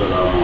السلام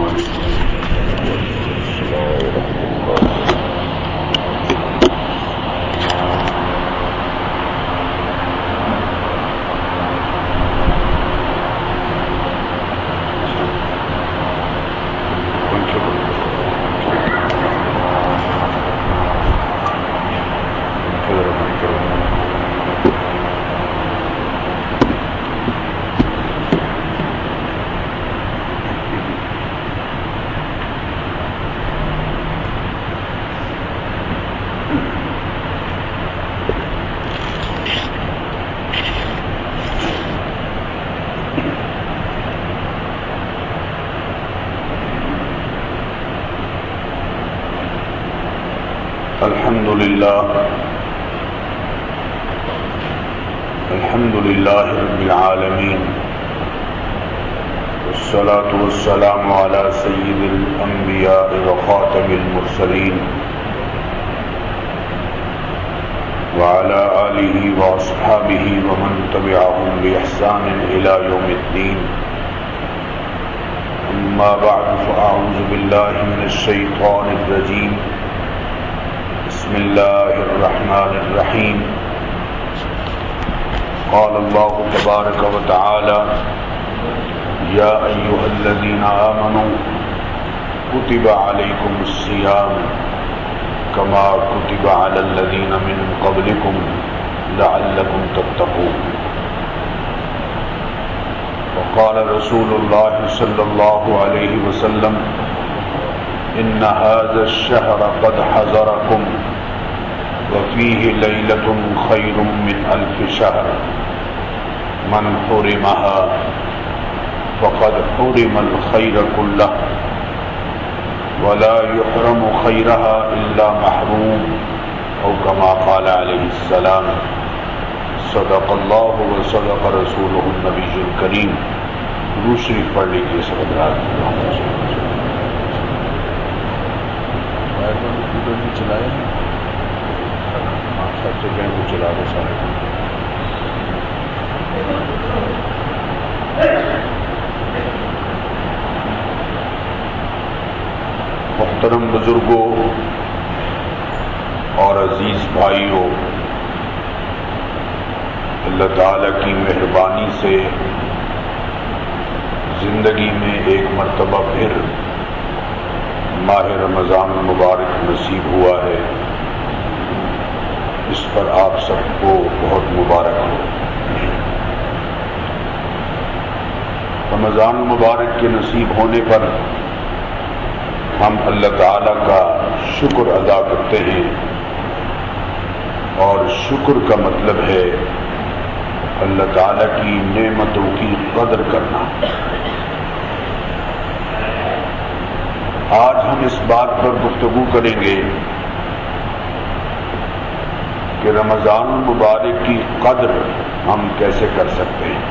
الحمد لله رب العالمين والصلاة والسلام على سيد الأنبياء وخاتم المرسلين وعلى آله وأصحابه ومن تبعهم بإحسان إلى يوم الدين أما بعد فأعوذ بالله من الشيطان الرجيم بسم الله الرحمن الرحيم قال الله تبارك وتعالى يا أيها الذين آمنوا كتب عليكم الصيام كما كتب على الذين من قبلكم لعلكم تتقون وقال رسول الله صلى الله عليه وسلم إن هذا الشهر قد حضركم وفيه ليلة خير من 1000 شهر من حرمها فقد حرم الخير كله ولا يحرم خيرها إلا محروم أو كما قال عليه السلام صدق الله وصدق رسوله النبي الكريم. درود شریف پڑھ لیجیے سب حضرات. چلائے وہ چلا دو سارے. محترم بزرگوں اور عزیز بھائیوں، اللہ تعالی کی مہربانی سے زندگی میں ایک مرتبہ پھر ماہ رمضان المبارک نصیب ہوا ہے. اس پر آپ سب کو بہت مبارک ہو. رمضان المبارک کے نصیب ہونے پر ہم اللہ تعالی کا شکر ادا کرتے ہیں، اور شکر کا مطلب ہے اللہ تعالی کی نعمتوں کی قدر کرنا. آج ہم اس بات پر گفتگو کریں گے کہ رمضان المبارک کی قدر ہم کیسے کر سکتے ہیں.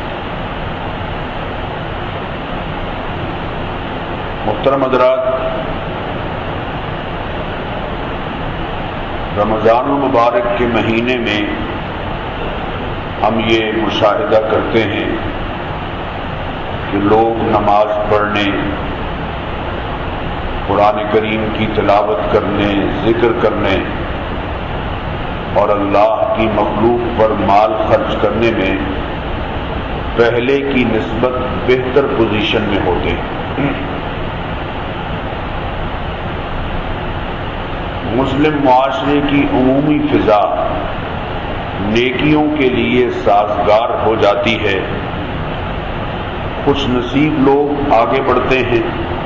محترم حضرات، رمضان المبارک کے مہینے میں ہم یہ مشاہدہ کرتے ہیں کہ لوگ نماز پڑھنے، قرآن کریم کی تلاوت کرنے، ذکر کرنے اور اللہ کی مخلوق پر مال خرچ کرنے میں پہلے کی نسبت بہتر پوزیشن میں ہوتے ہیں. مسلم معاشرے کی عمومی فضا نیکیوں کے لیے سازگار ہو جاتی ہے. خوش نصیب لوگ آگے بڑھتے ہیں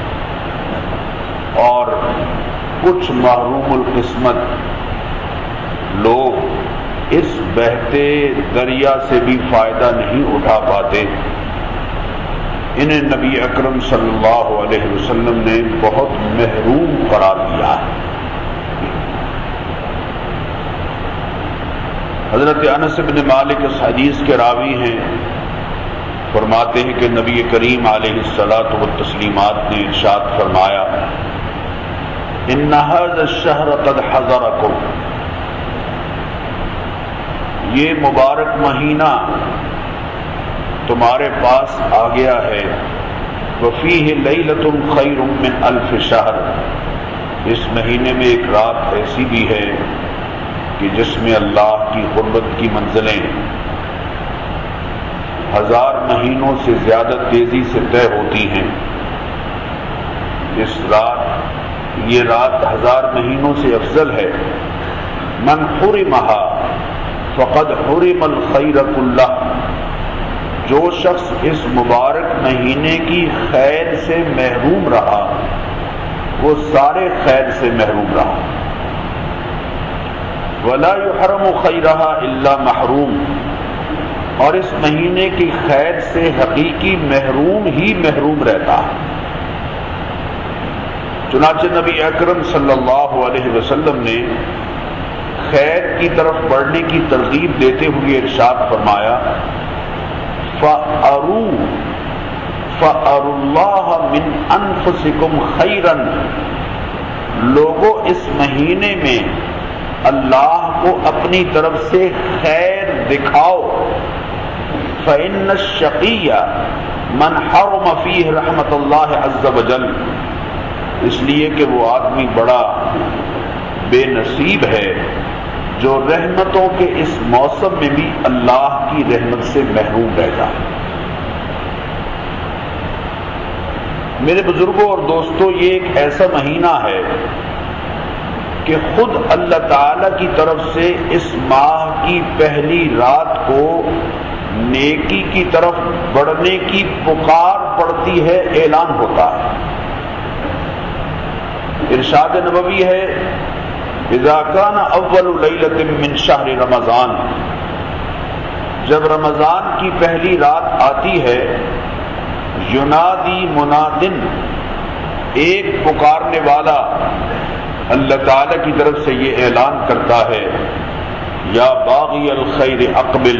اور کچھ محروم القسمت لوگ اس بہتے دریا سے بھی فائدہ نہیں اٹھا پاتے. انہیں نبی اکرم صلی اللہ علیہ وسلم نے بہت محروم قرار دیا ہے. حضرت انس بن مالک اس حدیث کے راوی ہیں. فرماتے ہیں کہ نبی کریم علیہ الصلاۃ والتسلیمات نے ارشاد فرمایا ان هذا الشهر قد حضركم، یہ مبارک مہینہ تمہارے پاس آ گیا ہے. وفیہ لیلۃ خیر من الف شہر، اس مہینے میں ایک رات ایسی بھی ہے کہ جس میں اللہ کی قربت کی منزلیں 1000 مہینوں سے زیادہ تیزی سے طے ہوتی ہیں۔ یہ رات 1000 مہینوں سے افضل ہے۔ من حرمہا فقد حرم الخیر کلہ، جو شخص اس مبارک مہینے کی خیر سے محروم رہا وہ سارے خیر سے محروم رہا۔ ولا یحرم خیرہا الا محروم، اور اس مہینے کی خیر سے حقیقی محروم ہی محروم رہتا ہے۔ چنانچہ نبی اکرم صلی اللہ علیہ وسلم نے خیر کی طرف بڑھنے کی ترغیب دیتے ہوئے ارشاد فرمایا، فَأَرُوا اللَّهَ مِنْ أَنفُسِكُمْ خَيْرًا، لوگوں اس مہینے میں اللہ کو اپنی طرف سے خیر دکھاؤ۔ فَإِنَّ الشَّقِيَّ مَنْ حَرَمَ فِيهِ رَحْمَةَ اللَّهِ عَزَّ وَجَلَّ، اس لیے کہ وہ آدمی بڑا بے نصیب ہے جو رحمتوں کے اس موسم میں بھی اللہ کی رحمت سے محروم رہتا ہے۔ میرے بزرگوں اور دوستوں، یہ ایک ایسا مہینہ ہے کہ خود اللہ تعالی کی طرف سے اس ماہ کی پہلی رات کو نیکی کی طرف بڑھنے کی پکار پڑتی ہے، اعلان ہوتا ہے۔ ارشاد نبوی ہے، اذا کان اول لیلۃ من شہر رمضان، جب رمضان کی پہلی رات آتی ہے، ینادی منادن، ایک پکارنے والا اللہ تعالی کی طرف سے یہ اعلان کرتا ہے، یا باغی الخیر اقبل،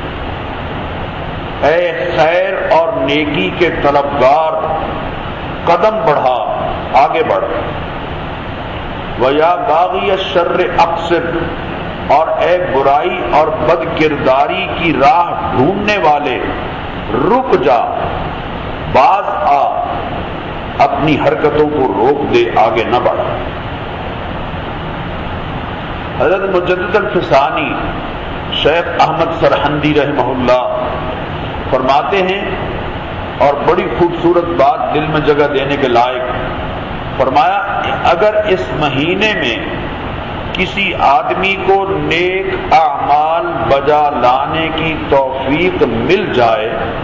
اے خیر اور نیکی کے طلبگار قدم بڑھا، آگے بڑھ۔ وَيَا بَاغِيَ الشَّرِّ اقصر، اور اے برائی اور بد کرداری کی راہ ڈھونڈنے والے رک جا، باز آ، اپنی حرکتوں کو روک دے، آگے نہ بڑھ۔ حضرت مجدد الفسانی شیخ احمد سرہندی رحمہ اللہ فرماتے ہیں، اور بڑی خوبصورت بات دل میں جگہ دینے کے لائق، فرمایا اگر اس مہینے میں کسی آدمی کو نیک اعمال بجا لانے کی توفیق مل جائے،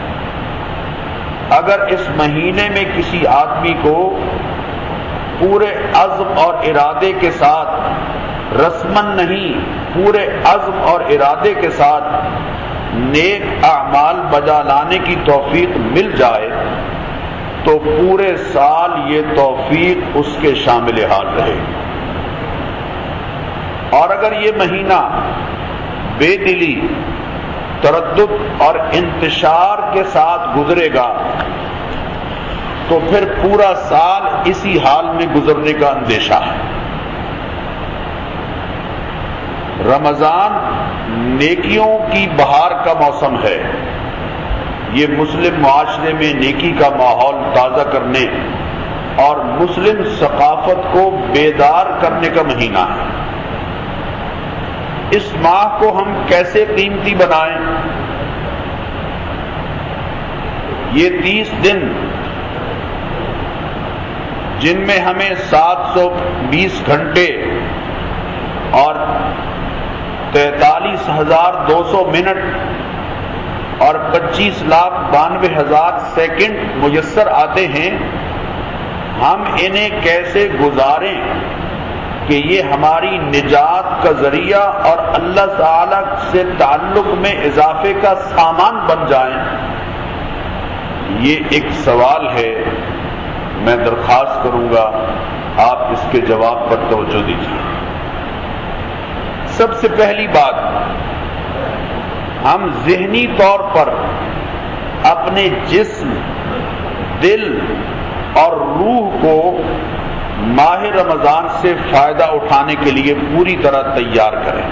اگر اس مہینے میں کسی آدمی کو پورے عزم اور ارادے کے ساتھ، رسمن نہیں، پورے عزم اور ارادے کے ساتھ نیک اعمال بجا لانے کی توفیق مل جائے تو پورے سال یہ توفیق اس کے شامل حال رہے۔ اور اگر یہ مہینہ بے دلی، تردد اور انتشار کے ساتھ گزرے گا تو پھر پورا سال اسی حال میں گزرنے کا اندیشہ ہے۔ رمضان نیکیوں کی بہار کا موسم ہے، یہ مسلم معاشرے میں نیکی کا ماحول تازہ کرنے اور مسلم ثقافت کو بیدار کرنے کا مہینہ ہے۔ اس ماہ کو ہم کیسے قیمتی بنائیں؟ یہ 30 دن جن میں ہمیں 720 گھنٹے اور 43,200 منٹ اور 25,92,000 سیکنڈ میسر آتے ہیں، ہم انہیں کیسے گزاریں کہ یہ ہماری نجات کا ذریعہ اور اللہ تعالی سے تعلق میں اضافے کا سامان بن جائیں؟ یہ ایک سوال ہے، میں درخواست کروں گا آپ اس کے جواب پر توجہ دیجیے۔ سب سے پہلی بات، ہم ذہنی طور پر اپنے جسم، دل اور روح کو ماہ رمضان سے فائدہ اٹھانے کے لیے پوری طرح تیار کریں۔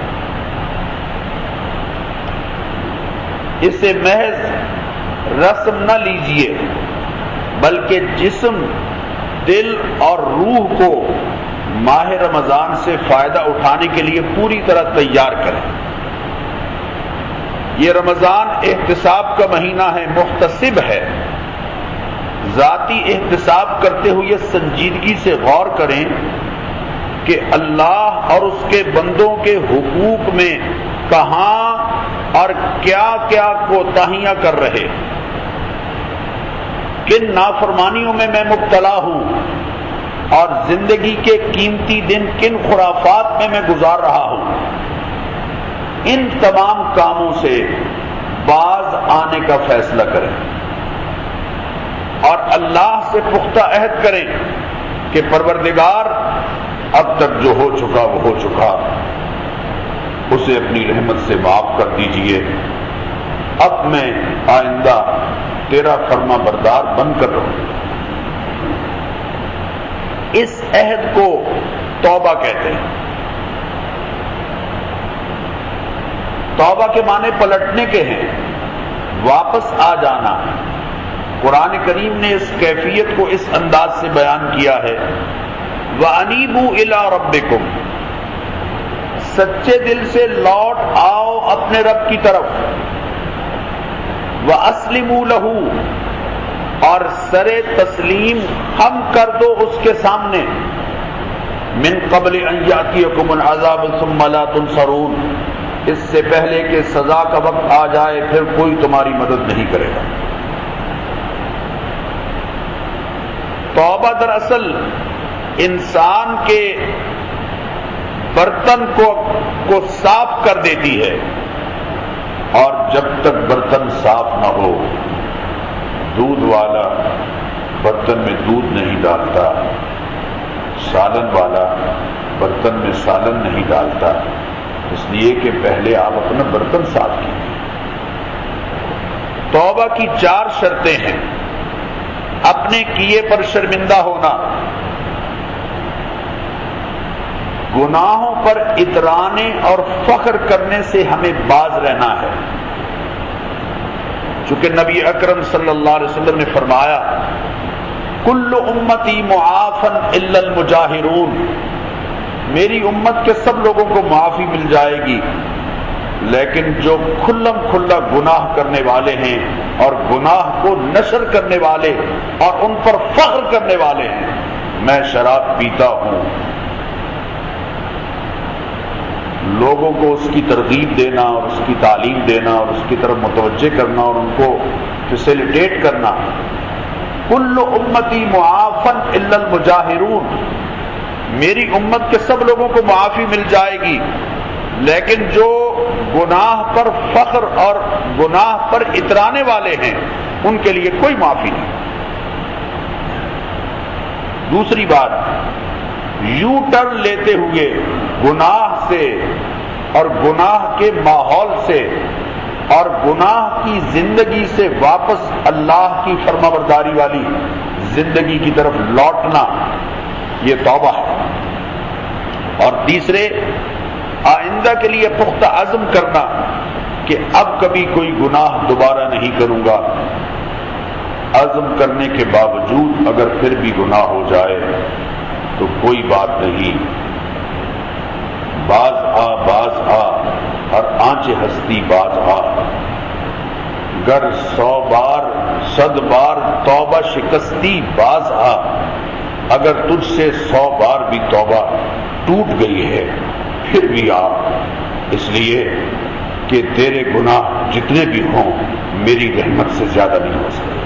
اسے محض رسم نہ لیجیے بلکہ جسم، دل اور روح کو ماہ رمضان سے فائدہ اٹھانے کے لیے پوری طرح تیار کریں۔ یہ رمضان احتساب کا مہینہ ہے، محتسب ہے۔ ذاتی احتساب کرتے ہوئے سنجیدگی سے غور کریں کہ اللہ اور اس کے بندوں کے حقوق میں کہاں اور کیا کیا کوتاہیاں کر رہے، کن نافرمانیوں میں مبتلا ہوں، اور زندگی کے قیمتی دن کن خرافات میں گزار رہا ہوں۔ ان تمام کاموں سے باز آنے کا فیصلہ کریں اور اللہ سے پختہ عہد کریں کہ پروردگار اب تک جو ہو چکا وہ ہو چکا، اسے اپنی رحمت سے معاف کر دیجئے۔ اب میں آئندہ تیرا فرما بردار بن کر رہوں۔ اس عہد کو توبہ کہتے ہیں۔ توبہ کے معنی پلٹنے کے ہیں، واپس آ جانا۔ قرآن کریم نے اس کیفیت کو اس انداز سے بیان کیا ہے، وَأَنِيبُوا إِلَىٰ رَبِّكُمْ، سچے دل سے لوٹ آؤ اپنے رب کی طرف، وَأَسْلِمُوا لَهُ، اور سر تسلیم خم کر دو اس کے سامنے، مِن قَبْلِ أَن يَأْتِيَكُمُ الْعَذَابُ ثُمَّ لَا تُنصَرُونَ، اس سے پہلے کہ سزا کا وقت آ جائے پھر کوئی تمہاری مدد نہیں کرے گا۔ توبہ دراصل انسان کے برتن کو صاف کر دیتی ہے، اور جب تک برتن صاف نہ ہو، دودھ والا برتن میں دودھ نہیں ڈالتا، سالن والا برتن میں سالن نہیں ڈالتا، اس لیے کہ پہلے آپ اپنا برتن صاف کیجیے۔ توبہ کی 4 شرطیں ہیں۔ اپنے کیے پر شرمندہ ہونا، گناہوں پر اترانے اور فخر کرنے سے ہمیں باز رہنا ہے، چونکہ نبی اکرم صلی اللہ علیہ وسلم نے فرمایا، کل امتی معافن الا المجاہرون، میری امت کے سب لوگوں کو معافی مل جائے گی، لیکن جو کھلم کھلا گناہ کرنے والے ہیں اور گناہ کو نشر کرنے والے اور ان پر فخر کرنے والے ہیں، میں شراب پیتا ہوں، لوگوں کو اس کی ترغیب دینا اور اس کی تعلیم دینا اور اس کی طرف متوجہ کرنا اور ان کو فیسیلیٹیٹ کرنا، کل امتی معافن الا المجاہرون، میری امت کے سب لوگوں کو معافی مل جائے گی، لیکن جو گناہ پر فخر اور گناہ پر اترانے والے ہیں ان کے لیے کوئی معافی نہیں۔ دوسری بات، یو ٹرن لیتے ہوئے گناہ سے اور گناہ کے ماحول سے اور گناہ کی زندگی سے واپس اللہ کی فرمانبرداری والی زندگی کی طرف لوٹنا، یہ توبہ ہے۔ اور تیسرے، آئندہ کے لیے پختہ عزم کرنا کہ اب کبھی کوئی گناہ دوبارہ نہیں کروں گا، عزم کرنے کے باوجود اگر پھر بھی گناہ ہو جائے تو کوئی بات نہیں، باز آ اور آنچ ہستی باز آ، گر 100 بار 100 بار توبہ شکستی باز آ، اگر تجھ سے 100 بار بھی توبہ ٹوٹ گئی ہے پھر بھی آ، اس لیے کہ تیرے گناہ جتنے بھی ہوں میری رحمت سے زیادہ نہیں ہو سکتے۔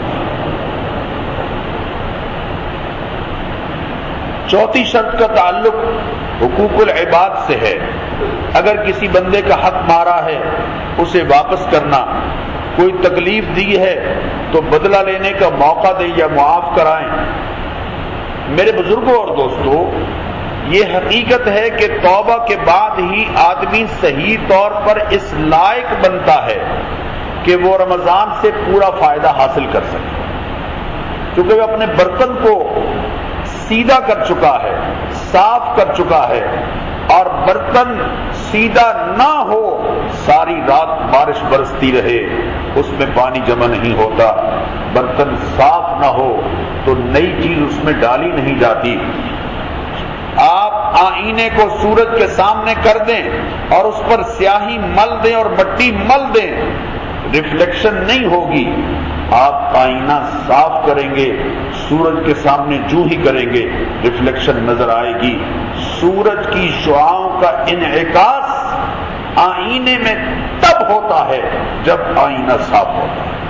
چوتھی شرط کا تعلق حقوق العباد سے ہے۔ اگر کسی بندے کا حق مارا ہے اسے واپس کرنا، کوئی تکلیف دی ہے تو بدلہ لینے کا موقع دے یا معاف کرائیں۔ میرے بزرگوں اور دوستوں، یہ حقیقت ہے کہ توبہ کے بعد ہی آدمی صحیح طور پر اس لائق بنتا ہے کہ وہ رمضان سے پورا فائدہ حاصل کر سکے، کیونکہ وہ اپنے برتن کو سیدھا کر چکا ہے، صاف کر چکا ہے، اور برتن سیدھا نہ ہو، ساری رات بارش برستی رہے اس میں پانی جمع نہیں ہوتا، برتن صاف نہ ہو تو نئی چیز اس میں ڈالی نہیں جاتی. آپ آئینے کو سورج کے سامنے کر دیں اور اس پر سیاہی مل دیں اور مٹی مل دیں، ریفلیکشن نہیں ہوگی. آپ آئینہ صاف کریں گے، سورج کے سامنے جو ہی کریں گے ریفلیکشن نظر آئے گی. سورج کی شعاؤں کا انعکاس آئینے میں تب ہوتا ہے جب آئینہ صاف ہوتا ہے.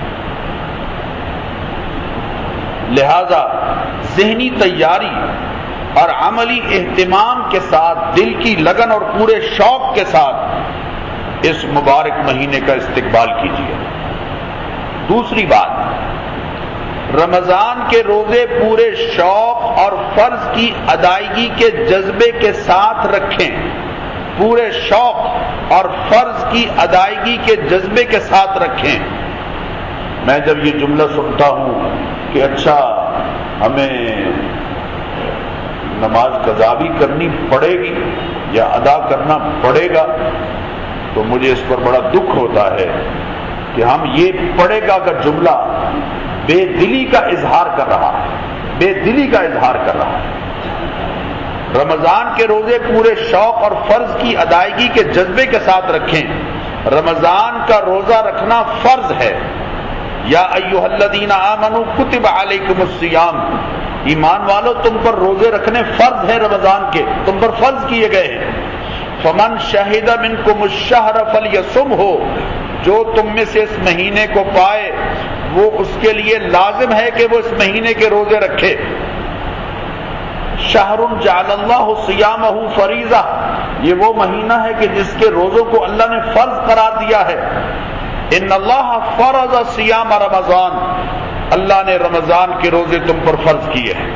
لہذا ذہنی تیاری اور عملی اہتمام کے ساتھ، دل کی لگن اور پورے شوق کے ساتھ اس مبارک مہینے کا استقبال کیجیے. دوسری بات، رمضان کے روزے پورے شوق اور فرض کی ادائیگی کے جذبے کے ساتھ رکھیں. پورے شوق اور فرض کی ادائیگی کے جذبے کے ساتھ رکھیں. میں جب یہ جملہ سنتا ہوں کہ اچھا ہمیں نماز قضا بھی کرنی پڑے گی یا ادا کرنا پڑے گا، تو مجھے اس پر بڑا دکھ ہوتا ہے کہ ہم یہ پڑے گا کا جملہ بے دلی کا اظہار کر رہا ہے. بے دلی کا اظہار کر رہا ہے. رمضان کے روزے پورے شوق اور فرض کی ادائیگی کے جذبے کے ساتھ رکھیں. رمضان کا روزہ رکھنا فرض ہے. یا ایھا الذین آمنوا کتب علیکم الصیام، ایمان والو تم پر روزے رکھنے فرض ہیں، رمضان کے تم پر فرض کیے گئے ہیں. فمن شہد منکم الشہر فلیصمہ، جو تم میں سے اس مہینے کو پائے وہ اس کے لیے لازم ہے کہ وہ اس مہینے کے روزے رکھے. شہر جعل اللہ صیامہ فریضہ، یہ وہ مہینہ ہے کہ جس کے روزوں کو اللہ نے فرض قرار دیا ہے. ان اللہ فرض صیام رمضان، اللہ نے رمضان کے روزے تم پر فرض کیے ہیں.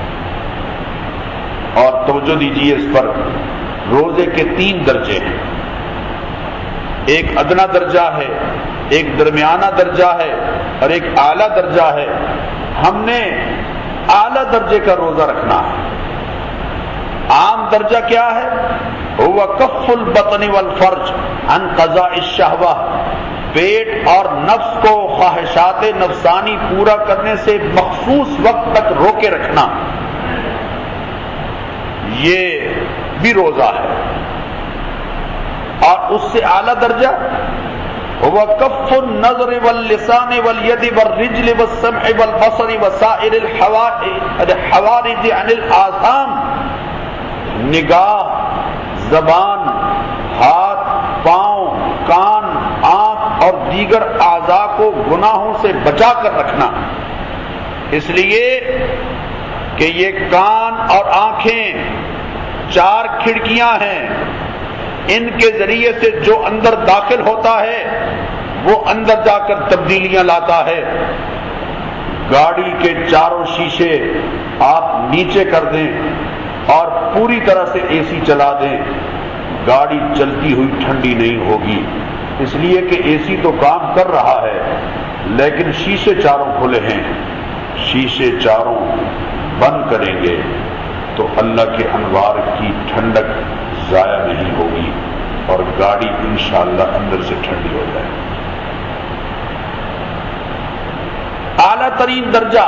اور توجہ دیجیے اس پر، روزے کے 3 درجے ہیں. ایک ادنا درجہ ہے، ایک درمیانہ درجہ ہے اور ایک اعلیٰ درجہ ہے. ہم نے اعلیٰ درجے کا روزہ رکھنا ہے. عام درجہ کیا ہے؟ هو کف البطن والفرج عن قضاء الشہوہ، پیٹ اور نفس کو خواہشات نفسانی پورا کرنے سے مخصوص وقت تک روکے رکھنا، یہ بھی روزہ ہے. اور اس سے اعلیٰ درجہ هو کف النظر واللسان والید والرجل والسمع والبصر وسائر الحوارج عن الآثام، نگاہ، زبان، ہاتھ، پاؤں، کان، آنکھ اور دیگر اعضاء کو گناہوں سے بچا کر رکھنا. اس لیے کہ یہ کان اور آنکھیں 4 کھڑکیاں ہیں، ان کے ذریعے سے جو اندر داخل ہوتا ہے وہ اندر جا کر تبدیلیاں لاتا ہے. گاڑی کے چاروں شیشے آپ نیچے کر دیں اور پوری طرح سے اے سی چلا دیں، گاڑی چلتی ہوئی ٹھنڈی نہیں ہوگی، اس لیے کہ اے سی تو کام کر رہا ہے لیکن شیشے چاروں کھلے ہیں. شیشے چاروں بند کریں گے تو اللہ کے انوار کی ٹھنڈک ضائع نہیں ہوگی اور گاڑی انشاءاللہ اندر سے ٹھنڈی ہو جائے. اعلیٰ ترین درجہ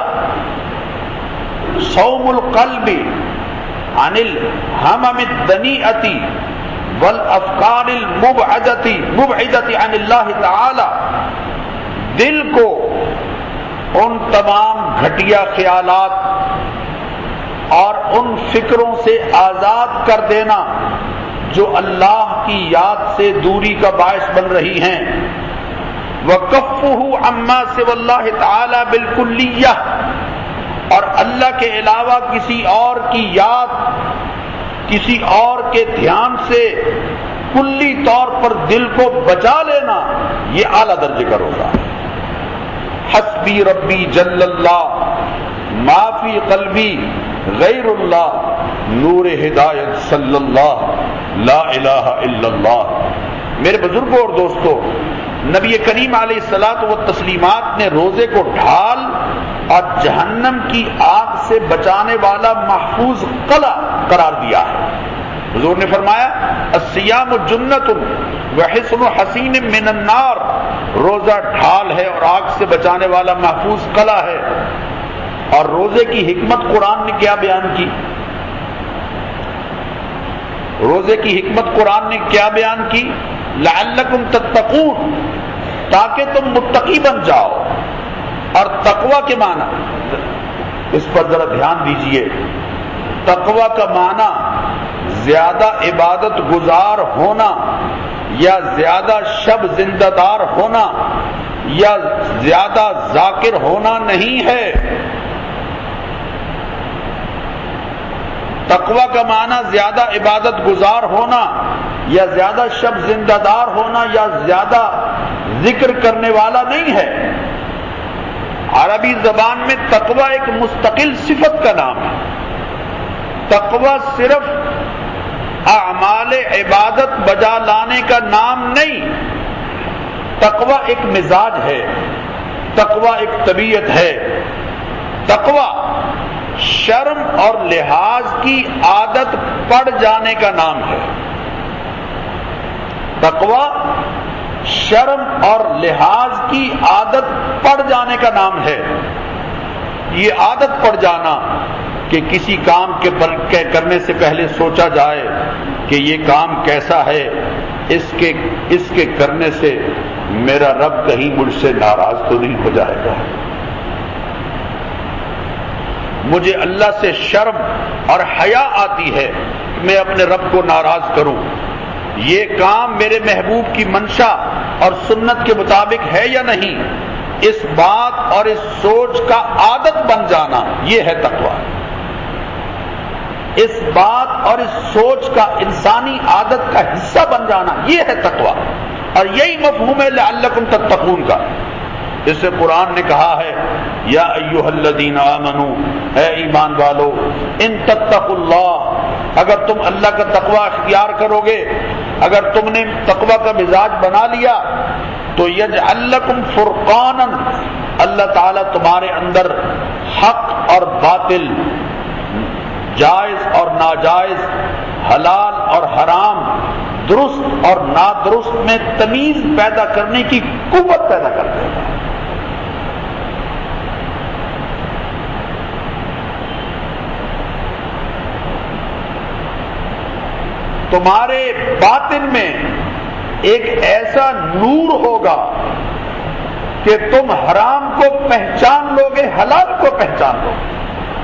صوم القلب عن الہمم الدنیئۃ والافکار المبعدۃ عن اللہ تعالی، دل کو ان تمام گھٹیا خیالات اور ان فکروں سے آزاد کر دینا جو اللہ کی یاد سے دوری کا باعث بن رہی ہیں. وَكَفُّهُ عَمَّا سِوَى اللَّهِ تَعَالَى بِالْكُلِّيَّةِ، اور اللہ کے علاوہ کسی اور کی یاد، کسی اور کے دھیان سے کلی طور پر دل کو بچا لینا، یہ اعلیٰ درجے کا روزہ ہے. حسبی ربی جل اللہ ما فی قلبی غیر اللہ نور ہدایت صلی اللہ لا الہ الا اللہ. میرے بزرگوں اور دوستو، نبی کریم علیہ الصلوۃ والتسلیمات نے روزے کو ڈھال اور جہنم کی آگ سے بچانے والا محفوظ قلعہ قرار دیا ہے. حضور نے فرمایا الصیام جنۃ وحصن حصین من النار، روزہ ڈھال ہے اور آگ سے بچانے والا محفوظ قلعہ ہے. روزے کی حکمت قرآن نے کیا بیان کی؟ روزے کی حکمت قرآن نے کیا بیان کی؟ لعلکم تتقون، تاکہ تم متقی بن جاؤ۔ اور تقوی کے معنی، اس پر ذرا دھیان دیجئے، تقوی کا معنی زیادہ عبادت گزار ہونا یا زیادہ شب زندہ دار ہونا یا زیادہ ذاکر ہونا نہیں ہے۔ تقوی کا معنی زیادہ عبادت گزار ہونا یا زیادہ شب زندہ دار ہونا یا زیادہ ذکر کرنے والا نہیں ہے۔ عربی زبان میں تقوی ایک مستقل صفت کا نام ہے۔ تقوی صرف اعمال عبادت بجا لانے کا نام نہیں، تقوی ایک مزاج ہے، تقوی ایک طبیعت ہے، تقوی شرم اور لحاظ کی عادت پڑ جانے کا نام ہے۔ تقوی شرم اور لحاظ کی عادت پڑ جانے کا نام ہے۔ یہ عادت پڑ جانا کہ کسی کام کے کرنے سے پہلے سوچا جائے کہ یہ کام کیسا ہے، اس کے کرنے سے میرا رب کہیں مجھ سے ناراض تو نہیں ہو جائے گا، مجھے اللہ سے شرم اور حیا آتی ہے کہ میں اپنے رب کو ناراض کروں، یہ کام میرے محبوب کی منشا اور سنت کے مطابق ہے یا نہیں، اس بات اور اس سوچ کا عادت بن جانا، یہ ہے تقوی۔ اس بات اور اس سوچ کا انسانی عادت کا حصہ بن جانا، یہ ہے تقوی، اور یہی مفہوم ہے لعلکم تتقون کا۔ اس سے قرآن نے کہا ہے یا ایھا الذین آمنوا، اے ایمان والو، ان تتقوا اللہ، اگر تم اللہ کا تقوی اختیار کرو گے، اگر تم نے تقوی کا مزاج بنا لیا تو یجعل لکم فرقانا، اللہ تعالیٰ تمہارے اندر حق اور باطل، جائز اور ناجائز، حلال اور حرام، درست اور نادرست میں تمیز پیدا کرنے کی قوت پیدا کر دے گا۔ تمہارے باطن میں ایک ایسا نور ہوگا کہ تم حرام کو پہچان لو گے، حلال کو پہچان لو گے۔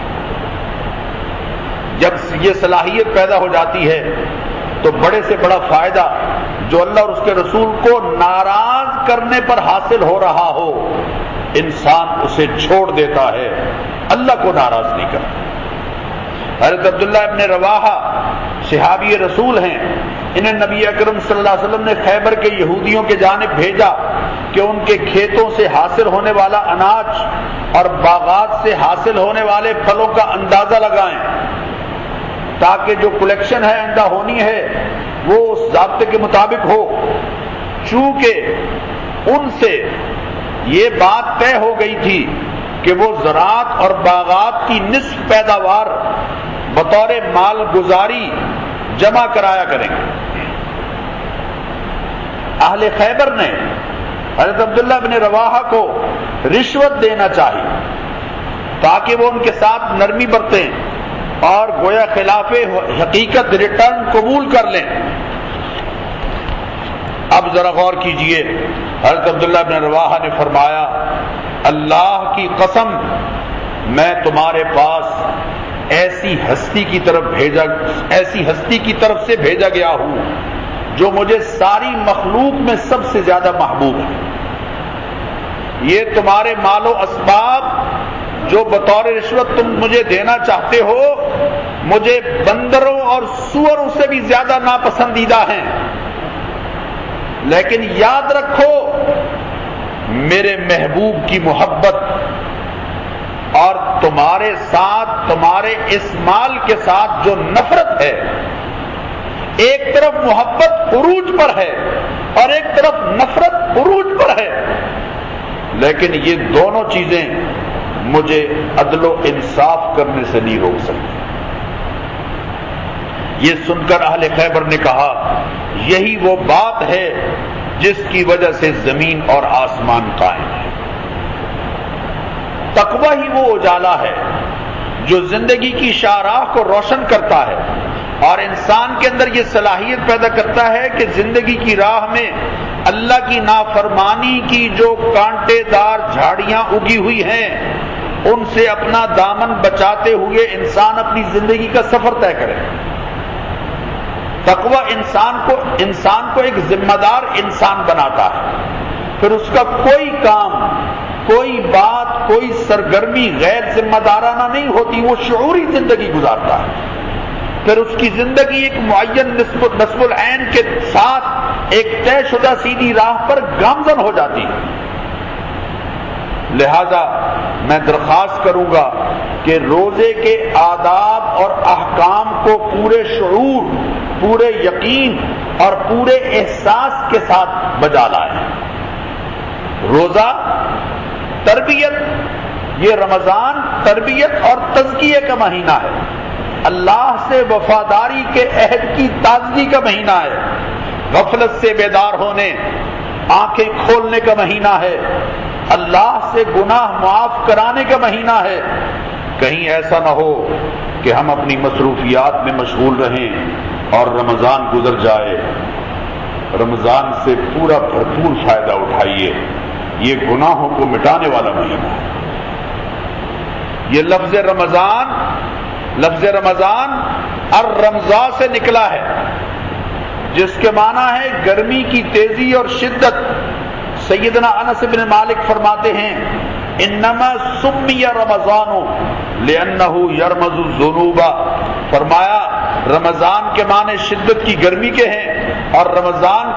جب یہ صلاحیت پیدا ہو جاتی ہے تو بڑے سے بڑا فائدہ جو اللہ اور اس کے رسول کو ناراض کرنے پر حاصل ہو رہا ہو، انسان اسے چھوڑ دیتا ہے، اللہ کو ناراض نہیں کرتا۔ حضرت عبداللہ ابن رواحہ صحابی رسول ہیں، انہیں نبی اکرم صلی اللہ علیہ وسلم نے خیبر کے یہودیوں کے جانب بھیجا کہ ان کے کھیتوں سے حاصل ہونے والا اناج اور باغات سے حاصل ہونے والے پھلوں کا اندازہ لگائیں تاکہ جو کلیکشن ہے آئندہ ہونی ہے وہ اس ضابطے کے مطابق ہو۔ چونکہ ان سے یہ بات طے ہو گئی تھی کہ وہ زراعت اور باغات کی نصف پیداوار بطور مال گزاری جمع کرایا کریں گے۔ اہل خیبر نے حضرت عبداللہ بن رواحہ کو رشوت دینا چاہی تاکہ وہ ان کے ساتھ نرمی برتیں اور گویا خلاف حقیقت ریٹرن قبول کر لیں۔ اب ذرا غور کیجئے، حضرت عبداللہ بن رواحہ نے فرمایا اللہ کی قسم میں تمہارے پاس ایسی ہستی کی طرف سے بھیجا گیا ہوں جو مجھے ساری مخلوق میں سب سے زیادہ محبوب ہے۔ یہ تمہارے مال و اسباب جو بطور رشوت تم مجھے دینا چاہتے ہو، مجھے بندروں اور سوروں سے بھی زیادہ ناپسندیدہ ہیں، لیکن یاد رکھو میرے محبوب کی محبت اور تمہارے ساتھ، تمہارے اس مال کے ساتھ جو نفرت ہے، ایک طرف محبت عروج پر ہے اور ایک طرف نفرت عروج پر ہے، لیکن یہ دونوں چیزیں مجھے عدل و انصاف کرنے سے نہیں روک سکتی۔ یہ سن کر اہل خیبر نے کہا یہی وہ بات ہے جس کی وجہ سے زمین اور آسمان قائم ہے۔ تقوی ہی وہ اجالا ہے جو زندگی کی شاہراہ کو روشن کرتا ہے اور انسان کے اندر یہ صلاحیت پیدا کرتا ہے کہ زندگی کی راہ میں اللہ کی نافرمانی کی جو کانٹے دار جھاڑیاں اگی ہوئی ہیں ان سے اپنا دامن بچاتے ہوئے انسان اپنی زندگی کا سفر طے کرے۔ تقوی انسان کو ایک ذمہ دار انسان بناتا ہے، پھر اس کا کوئی کام، کوئی بات، کوئی سرگرمی غیر ذمہ دارانہ نہیں ہوتی، وہ شعوری زندگی گزارتا ہے، پھر اس کی زندگی ایک معین نصب العین کے ساتھ ایک طے شدہ سیدھی راہ پر گامزن ہو جاتی ہے۔ لہذا میں درخواست کروں گا کہ روزے کے آداب اور احکام کو پورے شعور، پورے یقین اور پورے احساس کے ساتھ بجا لائیں۔ روزہ تربیت، یہ رمضان تربیت اور تزکیے کا مہینہ ہے، اللہ سے وفاداری کے عہد کی تازگی کا مہینہ ہے، غفلت سے بیدار ہونے، آنکھیں کھولنے کا مہینہ ہے، اللہ سے گناہ معاف کرانے کا مہینہ ہے۔ کہیں ایسا نہ ہو کہ ہم اپنی مصروفیات میں مشغول رہیں اور رمضان گزر جائے۔ رمضان سے پورا بھرپور فائدہ اٹھائیے، یہ گناہوں کو مٹانے والا مہینہ ہے۔ یہ لفظ رمضان الرمضاء سے نکلا ہے، جس کے معنی ہے گرمی کی تیزی اور شدت۔ سیدنا انس بن مالک فرماتے ہیں انما سمی رمضان لانہ یرمز الذنوب، فرمایا رمضان کے معنی شدت کی گرمی کے ہیں، اور رمضان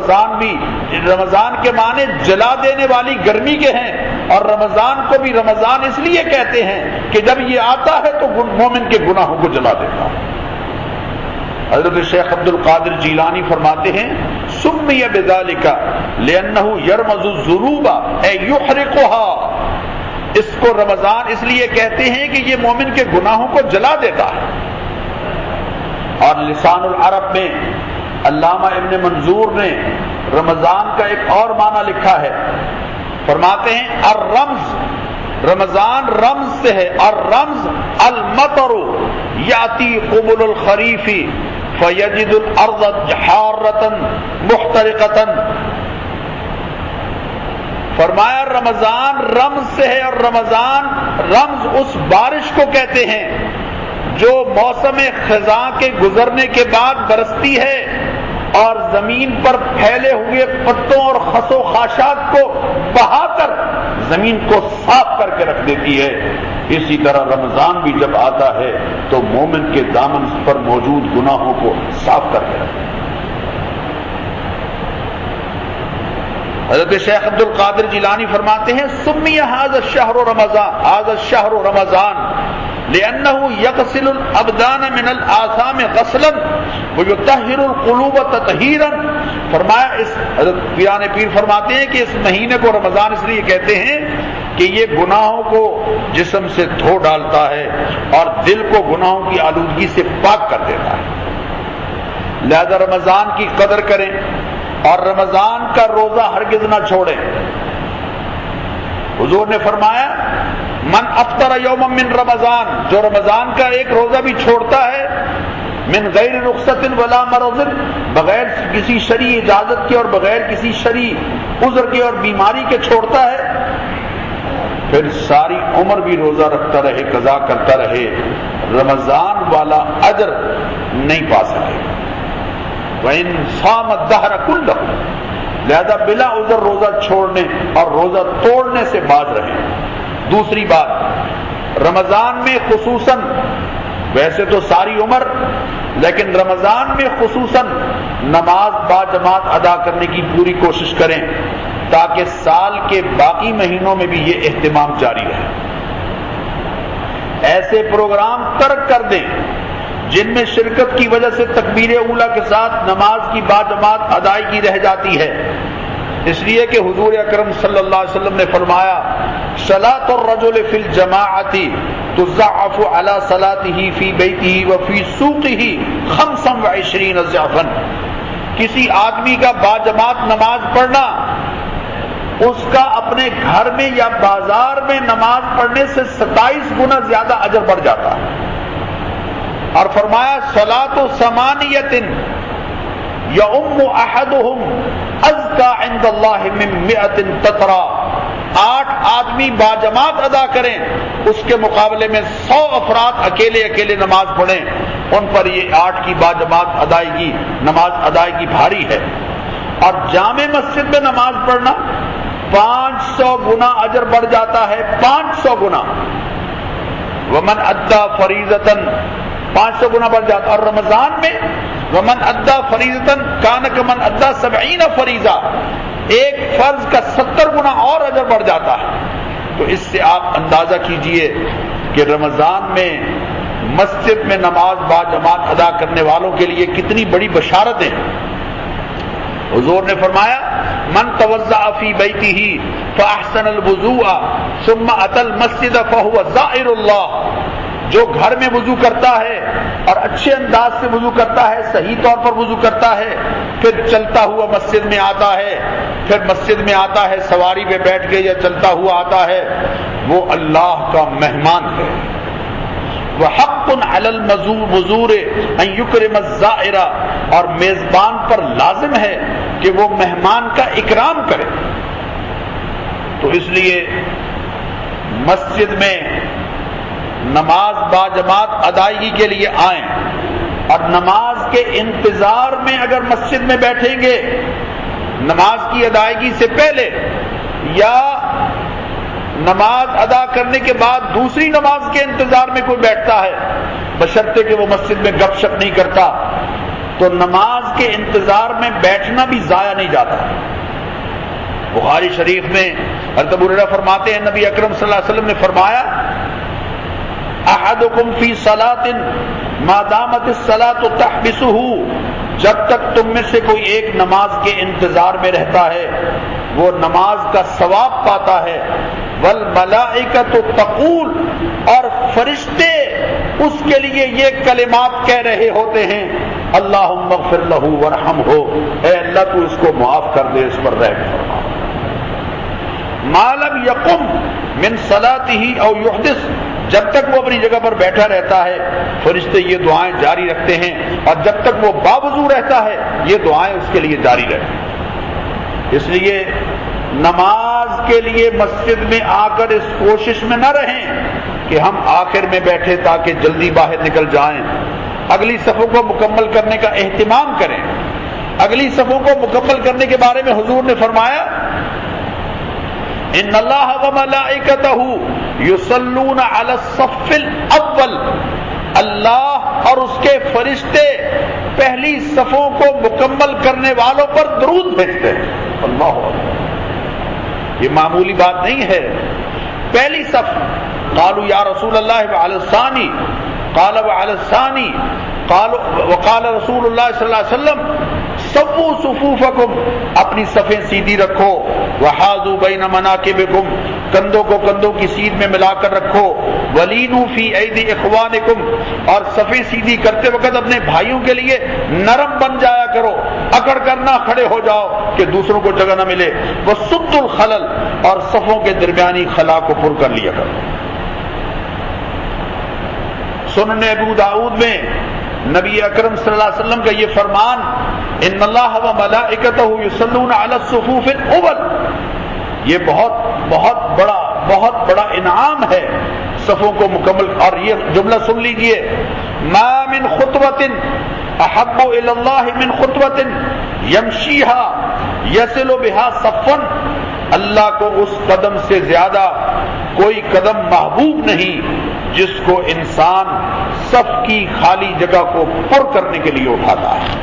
کے معنی جلا دینے والی گرمی کے ہیں، اور رمضان کو بھی رمضان اس لیے کہتے ہیں کہ جب یہ آتا ہے تو مومن کے گناہوں کو جلا دیتا ہے۔ حضرت شیخ عبد القادر جیلانی فرماتے ہیں سمی بذالک لانہ یرمز الذنوب اے یحرقها، اس کو رمضان اس لیے کہتے ہیں کہ یہ مومن کے گناہوں کو جلا دیتا ہے۔ اور لسان العرب میں علامہ ابن منظور نے رمضان کا ایک اور معنی لکھا ہے، فرماتے ہیں الرمز، رمضان رمز سے ہے، الرمز المطر یاتی قبل الخریف فیجد الارض حارۃ محترقۃ، فرمایا رمضان رمز سے ہے، اور رمضان رمز اس بارش کو کہتے ہیں جو موسم خزاں کے گزرنے کے بعد برستی ہے اور زمین پر پھیلے ہوئے پتوں اور خس و خاشاک کو بہا کر زمین کو صاف کر کے رکھ دیتی ہے۔ اسی طرح رمضان بھی جب آتا ہے تو مومن کے دامن پر موجود گناہوں کو صاف کر کے رکھتا ہے۔ حضرت شیخ عبد القادر جیلانی فرماتے ہیں سمی ھذا الشہر رمضان لأنہ یغسل الابدان من الآثام غسلا ویطہر القلوب تطہیرا، فرمایا حضرت پیران پیر فرماتے ہیں کہ اس مہینے کو رمضان اس لیے کہتے ہیں کہ یہ گناہوں کو جسم سے دھو ڈالتا ہے اور دل کو گناہوں کی آلودگی سے پاک کر دیتا ہے۔ لہذا رمضان کی قدر کریں اور رمضان کا روزہ ہرگز نہ چھوڑیں۔ حضور نے فرمایا من افطر یوما من رمضان، جو رمضان کا ایک روزہ بھی چھوڑتا ہے من غیر رخصت ولا مرض، بغیر کسی شرعی اجازت کے اور بغیر کسی شرعی عذر کے اور بیماری کے چھوڑتا ہے، پھر ساری عمر بھی روزہ رکھتا رہے، قضا کرتا رہے، رمضان والا اجر نہیں پا سکے گا۔ وَإِن صَامَ الدَّهْرَ كُلَّهُ، لہذا بلا عذر روزہ چھوڑنے اور روزہ توڑنے سے باز رہے۔ دوسری بات، رمضان میں خصوصاً، ویسے تو ساری عمر، لیکن رمضان میں خصوصاً نماز با جماعت ادا کرنے کی پوری کوشش کریں تاکہ سال کے باقی مہینوں میں بھی یہ اہتمام جاری رہے۔ ایسے پروگرام ترک کر دیں جن میں شرکت کی وجہ سے تکبیر اولیٰ کے ساتھ نماز کی با جماعت ادائیگی رہ جاتی ہے، اس لیے کہ حضور اکرم صلی اللہ علیہ وسلم نے فرمایا صلاۃ الرجل فی الجماعۃ تضاعف علی صلاتہ فی بیتہ وفی سوقہ 25 ضعفا، کسی آدمی کا با جماعت نماز پڑھنا اس کا اپنے گھر میں یا بازار میں نماز پڑھنے سے 27 گنا زیادہ اجر بڑھ جاتا ہے. اور فرمایا صلاۃ ثمانیۃ یؤم احدہم ازکا عند اللہ من 100 تترا. 8 آدمی باجماعت ادا کریں, اس کے مقابلے میں 100 افراد اکیلے اکیلے نماز پڑھیں, ان پر یہ 8 کی باجماعت ادائیگی نماز ادائیگی بھاری ہے. اور جامع مسجد میں نماز پڑھنا 500 گنا اجر بڑھ جاتا ہے, 500 گنا. ومن ادا فریضتن 500 گنا بڑھ جاتا. اور رمضان میں ومن ادا فریضتن کان کمن ادا 70 فریضہ, ایک فرض کا 70 گنا اور اجر بڑھ جاتا ہے. تو اس سے آپ اندازہ کیجئے کہ رمضان میں مسجد میں نماز باجماعت ادا کرنے والوں کے لیے کتنی بڑی بشارتیں. حضور نے فرمایا من توضأ فی بیتہ فاحسن الوضوء ثم اتى المسجد فهو زائر اللہ. جو گھر میں وضو کرتا ہے اور اچھے انداز سے وضو کرتا ہے, صحیح طور پر وضو کرتا ہے, پھر چلتا ہوا مسجد میں آتا ہے, پھر مسجد میں آتا ہے سواری پہ بیٹھ کے یا چلتا ہوا آتا ہے, وہ اللہ کا مہمان ہے. وحق علی المزور ان یکرم الزائر, اور میزبان پر لازم ہے کہ وہ مہمان کا اکرام کرے. تو اس لیے مسجد میں نماز باجماعت ادائیگی کے لیے آئیں, اور نماز کے انتظار میں اگر مسجد میں بیٹھیں گے نماز کی ادائیگی سے پہلے یا نماز ادا کرنے کے بعد دوسری نماز کے انتظار میں کوئی بیٹھتا ہے, بشرطے کہ وہ مسجد میں گپ شپ نہیں کرتا, تو نماز کے انتظار میں بیٹھنا بھی ضائع نہیں جاتا. بخاری شریف میں حضرت ابو ہریرہ فرماتے ہیں نبی اکرم صلی اللہ علیہ وسلم نے فرمایا احدکم فی صلاۃ ما دامت الصلاۃ تحبسہ, جب تک تم میں سے کوئی ایک نماز کے انتظار میں رہتا ہے وہ نماز کا ثواب پاتا ہے. والملائکۃ تقول, اور فرشتے اس کے لیے یہ کلمات کہہ رہے ہوتے ہیں اللہم اغفر لہ وارحمہ, اے اللہ تو اس کو معاف کر دے, اس پر رحم فرما. ما لم یقم من صلاتہ او یحدث, جب تک وہ اپنی جگہ پر بیٹھا رہتا ہے فرشتے یہ دعائیں جاری رکھتے ہیں, اور جب تک وہ باوضو رہتا ہے یہ دعائیں اس کے لیے جاری رہتی ہیں. اس لیے نماز کے لیے مسجد میں آ کر اس کوشش میں نہ رہیں کہ ہم آخر میں بیٹھے تاکہ جلدی باہر نکل جائیں. اگلی صفوں کو مکمل کرنے کا اہتمام کریں. اگلی صفوں کو مکمل کرنے کے بارے میں حضور نے فرمایا ان اللہ وملائکتہ یصلون علی الصف الاول, اللہ اور اس کے فرشتے پہلی صفوں کو مکمل کرنے والوں پر درود بھیجتے ہیں. اللہ اکبر, یہ معمولی بات نہیں ہے. پہلی صف قالوا یا رسول اللہ وعلی الثانی, قال وعلی الثانی, وقال رسول اللہ صلی اللہ علیہ وسلم سووا صفوفکم, اپنی صفیں سیدھی رکھو. وحاذوا بین مناکبکم, کندھوں کو کندھوں کی سیدھ میں ملا کر رکھو. ولینوا فی ایدی اخوانکم, اور صفیں سیدھی کرتے وقت اپنے بھائیوں کے لیے نرم بن جایا کرو, اکڑ کر نہ کھڑے ہو جاؤ کہ دوسروں کو جگہ نہ ملے. وسدوا الخلل, اور صفوں کے درمیانی خلا کو پر کر لیا کرو. سنن ابو داؤد میں نبی اکرم صلی اللہ علیہ وسلم کا یہ فرمان ان اللہ وملائکتہ یصلون علی الصفوف الاول, یہ بہت بڑا انعام ہے صفوں کو مکمل. اور یہ جملہ سن لیجئے ما من خطوۃ احب الی اللہ من خطوۃ یمشیها یصل بها صفا, اللہ کو اس قدم سے زیادہ کوئی قدم محبوب نہیں جس کو انسان صف کی خالی جگہ کو پر کرنے کے لیے اٹھاتا ہے.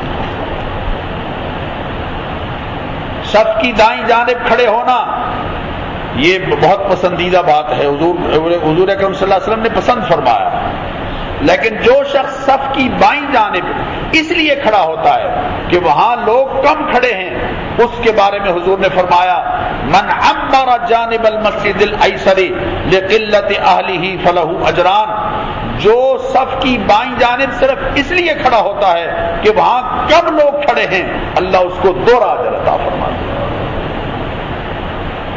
صف کی دائیں جانب کھڑے ہونا یہ بہت پسندیدہ بات ہے, حضور اکرم صلی اللہ علیہ وسلم نے پسند فرمایا. لیکن جو شخص صف کی بائیں جانب اس لیے کھڑا ہوتا ہے کہ وہاں لوگ کم کھڑے ہیں, اس کے بارے میں حضور نے فرمایا من عمر جانب المسجد الایسر لقلت اہلہ فلہ اجران, جو صف کی بائیں جانب صرف اس لیے کھڑا ہوتا ہے کہ وہاں کم لوگ کھڑے ہیں, اللہ اس کو 2 اجر عطا فرماتا ہے.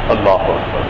اللہ اکبر۔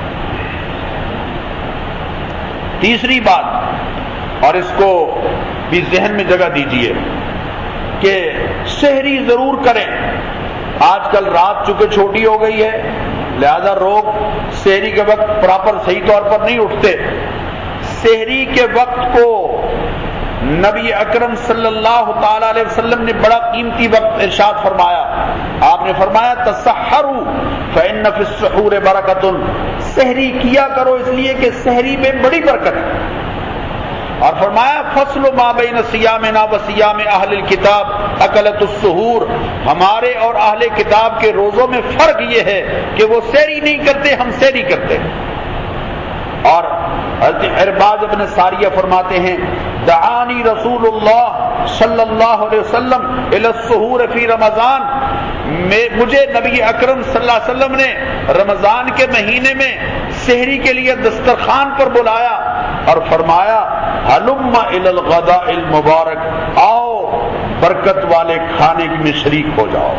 تیسری بات، اور اس کو بھی ذہن میں جگہ دیجئے کہ سحری ضرور کریں۔ آج کل رات چونکہ چھوٹی ہو گئی ہے لہذا لوگ سحری کے وقت پراپر صحیح طور پر نہیں اٹھتے۔ سحری کے وقت کو نبی اکرم صلی اللہ تعالی علیہ وسلم نے بڑا قیمتی وقت ارشاد فرمایا۔ آپ نے فرمایا تسحروا فإن فی السحور برکۃ، سحری کیا کرو اس لیے کہ سحری میں بڑی برکت ہے۔ اور فرمایا فصل ما بین صیامنا و صیام اہل الکتاب اکلۃ السحور، ہمارے اور اہل کتاب کے روزوں میں فرق یہ ہے کہ وہ سحری نہیں کرتے، ہم سحری کرتے ہیں۔ اور حضرت عرباض ابن ساریہ فرماتے ہیں دعانی رسول اللہ صلی اللہ علیہ وسلم الی السحور فی رمضان، مجھے نبی اکرم صلی اللہ علیہ وسلم نے رمضان کے مہینے میں سحری کے لیے دسترخوان پر بلایا اور فرمایا ہلم الی الغداء المبارک، آؤ برکت والے کھانے میں شریک ہو جاؤ۔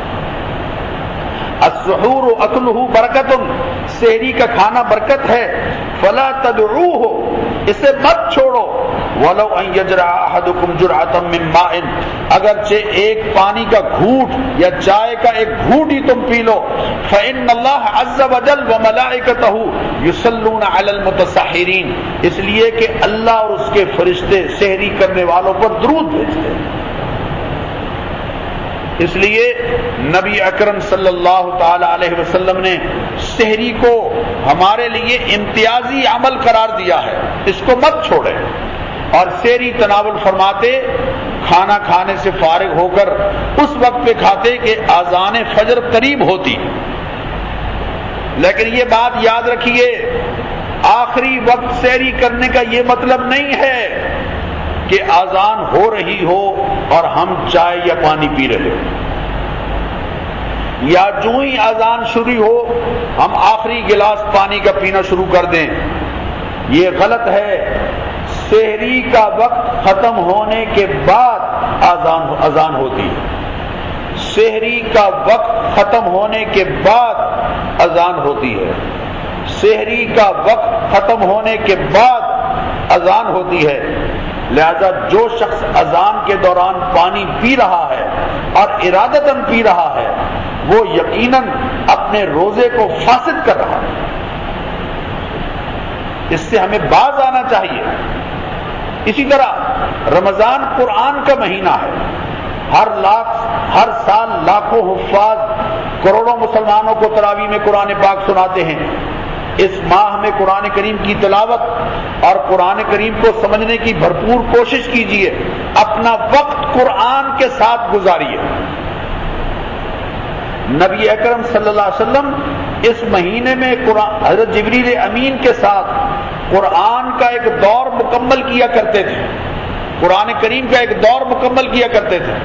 السحور اکلہ برکت، سحری کا کھانا برکت ہے، فلا تدعوہ، اسے مت چھوڑو، ولو ان یجرع احدکم جرعۃ من ماء، اگرچہ ایک پانی کا گھونٹ یا چائے کا ایک گھونٹ ہی تم پی لو، فإن اللہ عز وجل وملائکتہ یصلون علی المتسحرین، اس لیے کہ اللہ اور اس کے فرشتے سحری کرنے والوں پر درود بھیجتے ہیں۔ اس لیے نبی اکرم صلی اللہ تعالی علیہ وسلم نے سحری کو ہمارے لیے امتیازی عمل قرار دیا ہے، اس کو مت چھوڑیں۔ اور سحری تناول فرماتے کھانا کھانے سے فارغ ہو کر اس وقت پہ کھاتے کہ اذان فجر قریب ہوتی۔ لیکن یہ بات یاد رکھیے آخری وقت سحری کرنے کا یہ مطلب نہیں ہے کہ اذان ہو رہی ہو اور ہم چائے یا پانی پی رہے ہو، یا جو ہی اذان شروع ہو ہم آخری گلاس پانی کا پینا شروع کر دیں، یہ غلط ہے۔ سحری کا وقت ختم ہونے کے بعد اذان ہوتی ہے، سحری کا وقت ختم ہونے کے بعد اذان ہوتی ہے، سحری کا وقت ختم ہونے کے بعد اذان ہوتی ہے۔ لہذا جو شخص اذان کے دوران پانی پی رہا ہے اور ارادتاً پی رہا ہے وہ یقیناً اپنے روزے کو فاسد کر رہا ہے، اس سے ہمیں باز آنا چاہیے۔ اسی طرح رمضان قرآن کا مہینہ ہے، ہر سال لاکھوں حفاظ کروڑوں مسلمانوں کو تراویح میں قرآن پاک سناتے ہیں۔ اس ماہ میں قرآن کریم کی تلاوت اور قرآن کریم کو سمجھنے کی بھرپور کوشش کیجیے، اپنا وقت قرآن کے ساتھ گزاریے۔ نبی اکرم صلی اللہ علیہ وسلم اس مہینے میں حضرت جبریل امین کے ساتھ قرآن کا ایک دور مکمل کیا کرتے تھے، قرآن کریم کا ایک دور مکمل کیا کرتے تھے۔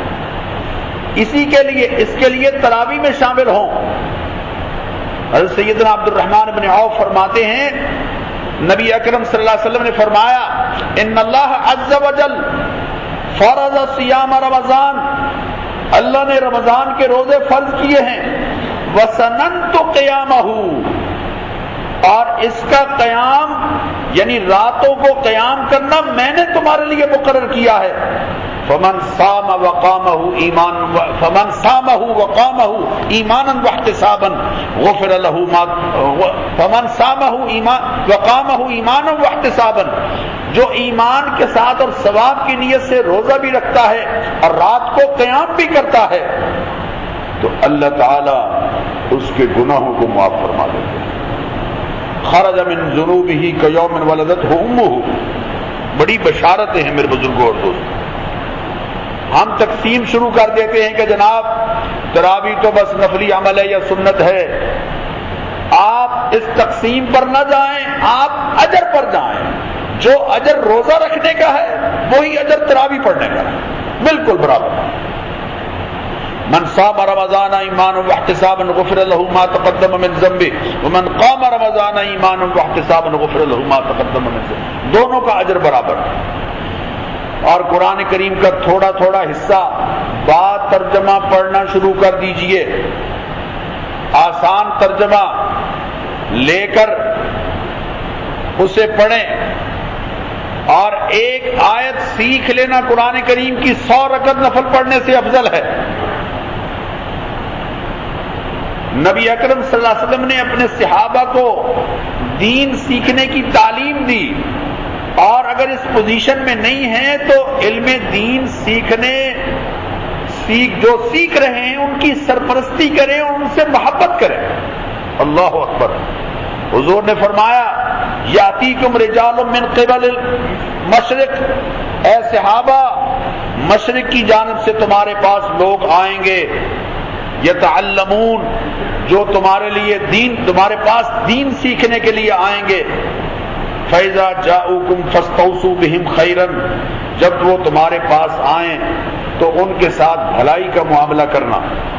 اس کے لیے تراویح میں شامل ہوں۔ حضرت سیدنا عبد الرحمن بن عوف فرماتے ہیں نبی اکرم صلی اللہ علیہ وسلم نے فرمایا ان اللہ عز وجل فرض صیام رمضان، اللہ نے رمضان کے روزے فرض کیے ہیں، وسننت قیامہ، اور اس کا قیام یعنی راتوں کو قیام کرنا میں نے تمہارے لیے مقرر کیا ہے۔ فمن صام وقامہ ایمانا واحتسابا غفر له ما فمن صامہ وقامہ ایمانا واحتسابا، جو ایمان کے ساتھ اور ثواب کی نیت سے روزہ بھی رکھتا ہے اور رات کو قیام بھی کرتا ہے تو اللہ تعالی اس کے گناہوں کو معاف فرما دیتے ہیں۔ خرج من ذنوبہ کیوم ولدتہ امہ، بڑی بشارتیں ہیں میرے بزرگوں اور دوستوں۔ ہم تقسیم شروع کر دیتے ہیں کہ جناب تراویح تو بس نفلی عمل ہے یا سنت ہے، آپ اس تقسیم پر نہ جائیں، آپ اجر پر جائیں۔ جو اجر روزہ رکھنے کا ہے وہی اجر تراویح پڑھنے کا ہے، بالکل برابر۔ من صام رمضان ایمانا واحتسابا غفر له ما تقدم من ذنبه ومن قام رمضان ایمانا واحتسابا غفر له ما تقدم من ذنبه، دونوں کا اجر برابر۔ اور قرآن کریم کا تھوڑا تھوڑا حصہ بعد ترجمہ پڑھنا شروع کر دیجئے، آسان ترجمہ لے کر اسے پڑھیں، اور ایک آیت سیکھ لینا قرآن کریم کی 100 رکعت نفل پڑھنے سے افضل ہے۔ نبی اکرم صلی اللہ علیہ وسلم نے اپنے صحابہ کو دین سیکھنے کی تعلیم دی، اور اگر اس پوزیشن میں نہیں ہیں تو علم دین جو سیکھ رہے ہیں ان کی سرپرستی کریں اور ان سے محبت کریں۔ اللہ اکبر۔ حضور نے فرمایا یاتیکم رجال من قبل المشرق، اے صحابہ مشرق کی جانب سے تمہارے پاس لوگ آئیں گے، یتعلمون، جو تمہارے پاس دین سیکھنے کے لیے آئیں گے، فَإِذَا جَاءُوكُمْ فَاسْتَوْصُوا بِهِمْ خَيْرًا، جب وہ تمہارے پاس آئیں تو ان کے ساتھ بھلائی کا معاملہ کرنا۔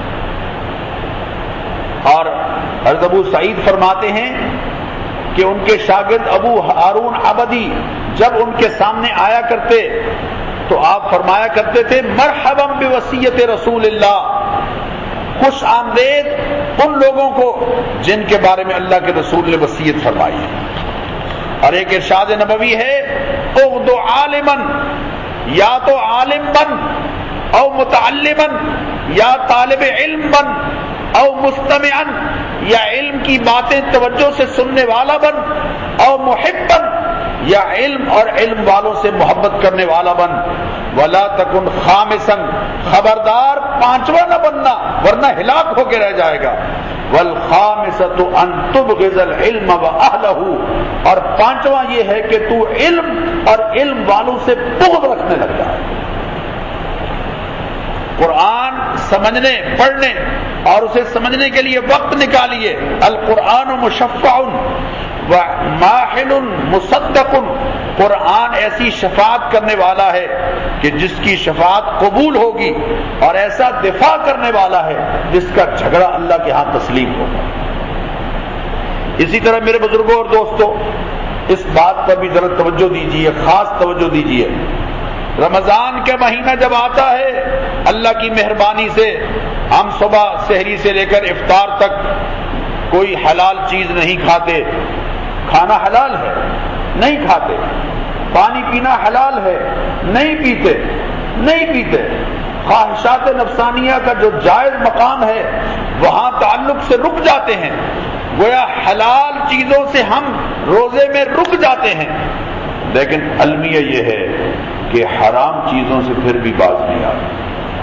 اور حضرت ابو سعید فرماتے ہیں کہ ان کے شاگرد ابو ہارون عبدی جب ان کے سامنے آیا کرتے تو آپ فرمایا کرتے تھے مرحبا بوصیت رسول اللہ، خوش آمدید ان لوگوں کو جن کے بارے میں اللہ کے رسول نے وصیت فرمائی ہے۔ اور ایک ارشاد نبوی ہے اغدو عالمن، یا تو عالم بن، او متعلمن، یا طالب علم بن، او مستمعن، یا علم کی باتیں توجہ سے سننے والا بن، او محبن، یا علم اور علم والوں سے محبت کرنے والا بن، ولا تکن خامسن، خبردار پانچواں نہ بننا ورنہ ہلاک ہو کے رہ جائے گا، والخامسۃ ان تبغض العلم واہلہ، اور پانچواں یہ ہے کہ تو علم اور علم والوں سے بغض رکھنے لگ جائے۔ قرآن سمجھنے، پڑھنے اور اسے سمجھنے کے لیے وقت نکالیے۔ القرآن مشفع وماحل مصدق، قرآن ایسی شفاعت کرنے والا ہے کہ جس کی شفاعت قبول ہوگی، اور ایسا دفاع کرنے والا ہے جس کا جھگڑا اللہ کے ہاں تسلیم ہوگا۔ اسی طرح میرے بزرگوں اور دوستوں، اس بات پر بھی ذرا توجہ دیجیے، خاص توجہ دیجیے۔ رمضان کا مہینہ جب آتا ہے، اللہ کی مہربانی سے ہم صبح سحری سے لے کر افطار تک کوئی حلال چیز نہیں کھاتے۔ کھانا حلال ہے، نہیں کھاتے۔ پانی پینا حلال ہے، نہیں پیتے۔ خواہشات نفسانیہ کا جو جائز مقام ہے وہاں تعلق سے رک جاتے ہیں، گویا حلال چیزوں سے ہم روزے میں رک جاتے ہیں، لیکن المیہ یہ ہے کہ حرام چیزوں سے پھر بھی باز نہیں آتا۔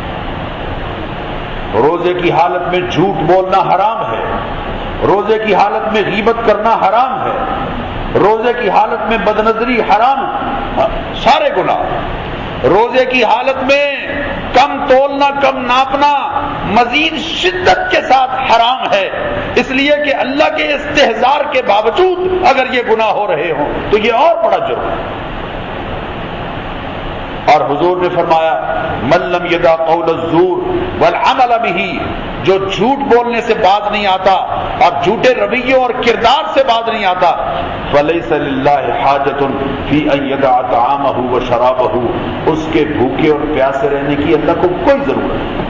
روزے کی حالت میں جھوٹ بولنا حرام ہے، روزے کی حالت میں غیبت کرنا حرام ہے، روزے کی حالت میں بدنظری حرام، سارے گناہ۔ روزے کی حالت میں کم تولنا، کم ناپنا مزید شدت کے ساتھ حرام ہے، اس لیے کہ اللہ کے استحضار کے باوجود اگر یہ گناہ ہو رہے ہوں تو یہ اور بڑا جرم ہے۔ اور حضور نے فرمایا من لم یدع قول الزور والعمل به، جو جھوٹ بولنے سے باز نہیں آتا اور جھوٹے رویوں اور کردار سے باز نہیں آتا، فلیس للہ حاجۃ فی ان یدع طعامہ وشرابہ، اس کے بھوکے اور پیاسے رہنے کی اللہ کو کوئی ضرورت نہیں۔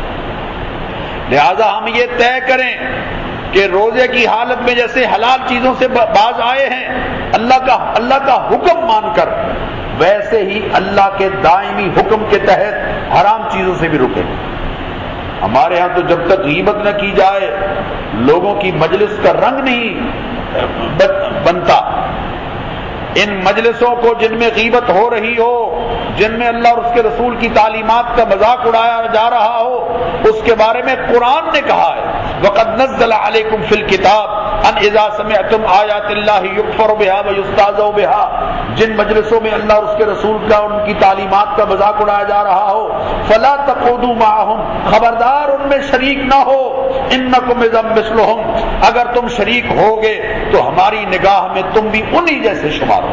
لہذا ہم یہ طے کریں کہ روزے کی حالت میں جیسے حلال چیزوں سے باز آئے ہیں اللہ کا حکم مان کر، ویسے ہی اللہ کے دائمی حکم کے تحت حرام چیزوں سے بھی رکیں۔ ہمارے ہاں تو جب تک غیبت نہ کی جائے لوگوں کی مجلس کا رنگ نہیں بنتا۔ ان مجلسوں کو جن میں غیبت ہو رہی ہو، جن میں اللہ اور اس کے رسول کی تعلیمات کا مذاق اڑایا جا رہا ہو، اس کے بارے میں قرآن نے کہا ہے وَقَدْ نَزَّلَ عَلَيْكُمْ فِي الْكِتَابِ أَنْ إِذَا سَمِعْتُمْ آيَاتِ اللَّهِ يُكْفَرُ بِهَا وَيُسْتَهْزَأُ بِهَا، جن مجلسوں میں اللہ اور اس کے رسول کا ان کی تعلیمات کا مذاق اڑایا جا رہا ہو، فَلَا تَقْعُدُوا مَعَهُمْ، خبردار ان میں شریک نہ ہو، إِنَّكُمْ إِذًا مِثْلُهُمْ، اگر تم شریک ہوگے تو ہماری نگاہ میں تم بھی انہی جیسے شمار ہو۔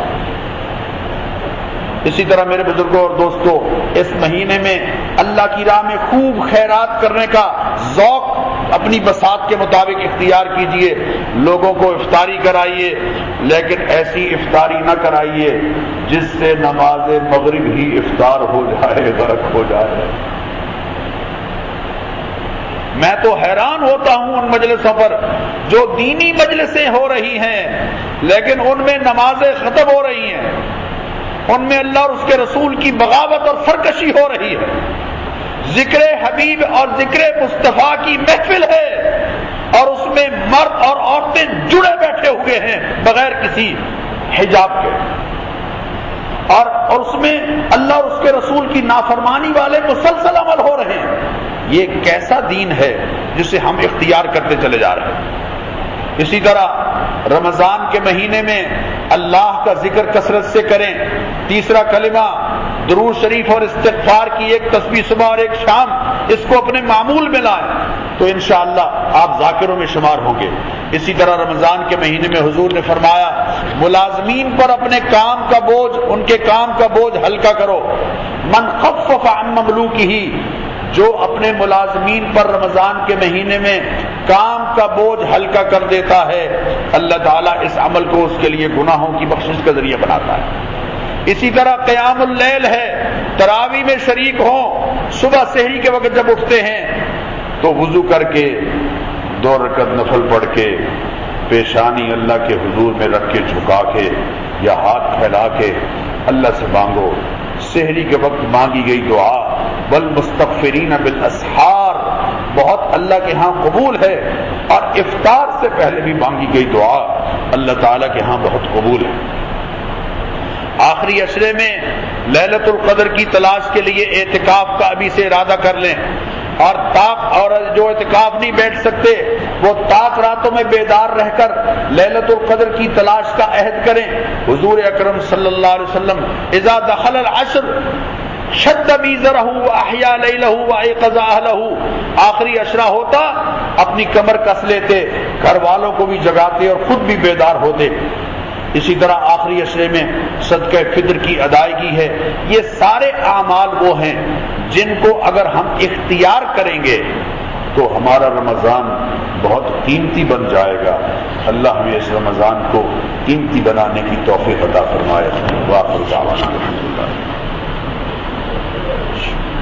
اسی طرح میرے بزرگوں اور دوستوں، اس مہینے میں اللہ کی راہ میں خوب خیرات کرنے کا ذوق اپنی بساط کے مطابق اختیار کیجئے۔ لوگوں کو افطاری کرائیے، لیکن ایسی افطاری نہ کرائیے جس سے نماز مغرب ہی افطار ہو جائے، غرق ہو جائے۔ میں تو حیران ہوتا ہوں ان مجلسوں پر جو دینی مجلسیں ہو رہی ہیں لیکن ان میں نمازیں ختم ہو رہی ہیں، ان میں اللہ اور اس کے رسول کی بغاوت اور سرکشی ہو رہی ہے، ذکر حبیب اور ذکر مصطفیٰ کی محفل ہے اور اس میں مرد اور عورتیں جڑے بیٹھے ہوئے ہیں بغیر کسی حجاب کے، اور اس میں اللہ اور اس کے رسول کی نافرمانی والے مسلسل عمل ہو رہے ہیں۔ یہ کیسا دین ہے جسے ہم اختیار کرتے چلے جا رہے ہیں؟ اسی طرح رمضان کے مہینے میں اللہ کا ذکر کثرت سے کریں، تیسرا کلمہ درود شریف اور استغفار کی ایک تسبیح صبح اور ایک شام، اس کو اپنے معمول میں لائیں تو انشاءاللہ آپ ذاکروں میں شمار ہوں گے۔ اسی طرح رمضان کے مہینے میں حضور نے فرمایا ملازمین پر اپنے کام کا بوجھ، ان کے کام کا بوجھ ہلکا کرو، من خفف عن مملوکہ، جو اپنے ملازمین پر رمضان کے مہینے میں کام کا بوجھ ہلکا کر دیتا ہے اللہ تعالیٰ اس عمل کو اس کے لیے گناہوں کی بخشش کا ذریعہ بناتا ہے۔ اسی طرح قیام اللیل ہے، تراویح میں شریک ہوں، صبح سحری کے وقت جب اٹھتے ہیں تو وضو کر کے 2 رکعت نفل پڑھ کے پیشانی اللہ کے حضور میں رکھ کے جھکا کے یا ہاتھ پھیلا کے اللہ سے مانگو۔ سحری کے وقت مانگی گئی دعا والمستغفرین بالاسحار بہت اللہ کے ہاں قبول ہے، اور افطار سے پہلے بھی مانگی گئی دعا اللہ تعالیٰ کے ہاں بہت قبول ہے۔ آخری عشرے میں لیلۃ القدر کی تلاش کے لیے اعتکاف کا ابھی سے ارادہ کر لیں، اور جو اعتکاف نہیں بیٹھ سکتے وہ طاق راتوں میں بیدار رہ کر لیلۃ القدر کی تلاش کا عہد کریں۔ حضور اکرم صلی اللہ علیہ وسلم اذا دخل العشر شد میزرہ واحیا لیلہ وایقظ اہلہ، آخری عشرہ ہوتا اپنی کمر کس لیتے، گھر والوں کو بھی جگاتے اور خود بھی بیدار ہوتے۔ اسی طرح آخری عشرے میں صدقہ فطر کی ادائیگی ہے۔ یہ سارے اعمال وہ ہیں جن کو اگر ہم اختیار کریں گے تو ہمارا رمضان بہت قیمتی بن جائے گا۔ اللہ ہمیں اس رمضان کو قیمتی بنانے کی توفیق عطا فرمائے۔ وآخر دعوانا الحمدللہ۔